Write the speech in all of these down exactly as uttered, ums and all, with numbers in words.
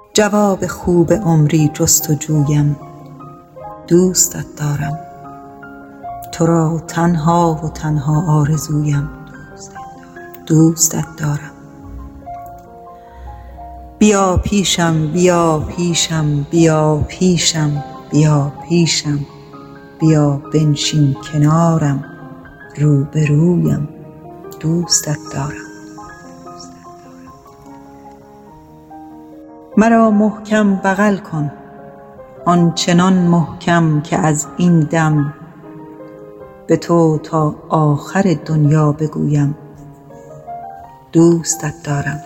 جواب خوب عمری جستجویم، دوستت دارم. تو را تنها و تنها آرزویم، دوستت دارم. بیا پیشم، بیا پیشم، بیا پیشم، بیا پیشم، بیا بنشین کنارم، روبرویم، دوستت دارم. مرا محکم بغل کن، آنچنان محکم که از این دم به تو تا آخر دنیا بگویم، دوستت دارم.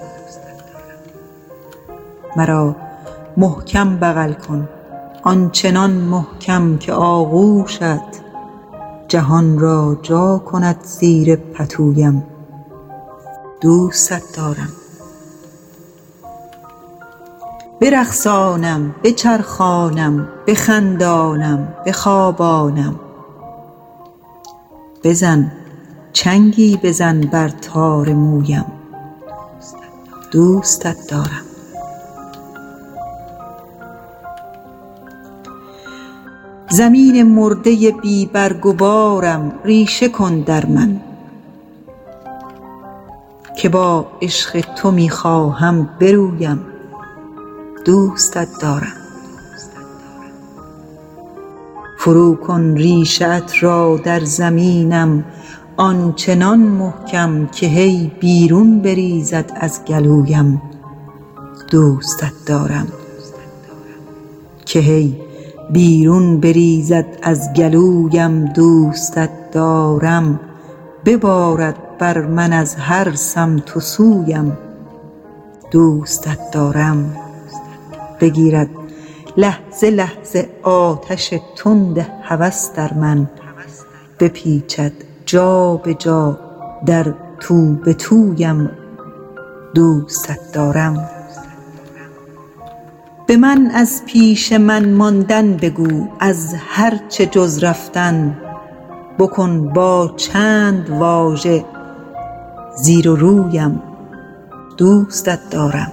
مرا محکم بغل کن، آنچنان محکم که آغوشت جهان را جا کند زیر پتویم، دوستت دارم. برقصانم، بچرخانم، بخندانم، بخوابانم، بزن چنگی بزن بر تار مویم، دوستت دارم. زمین مرده بی برگ و بارم، ریشه کن در من که با عشق تو می خواهم برویم، دوستت دارم. فرو کن ریشه ات را در زمینم، آنچنان محکم که هی بیرون بریزد از گلویم، دوستت دارم. که هی بیرون بریزد از گلویم، دوستت دارم. ببارد بر من از هر سمت و سویم، دوستت دارم. بگیرد لحظه لحظه آتش تند هوس در من، بپیچد جا به جا در تو به تویم، دوستت دارم. به من از پیش من ماندن بگو، از هر چه جز رفتن بکن با چند واژه زیر و رویم، دوستت دارم.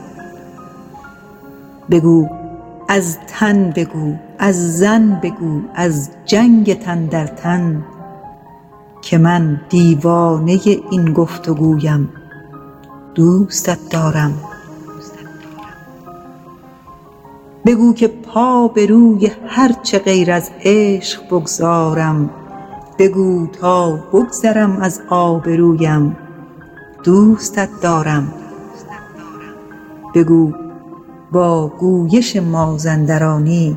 بگو از تن بگو، از زن بگو، از جنگ تن در تن که من دیوانه این گفتگویم، دوستت دارم. بگو که پا به روی هر چه غیر از عشق بگذارم، بگو تا بگذرم از آبرویم، دوستت دارم. بگو با گویش مازندرانی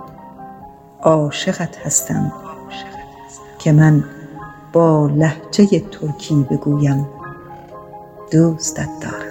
عاشقت هستم که من با لهجه ترکی بگویم، دوستت دارم.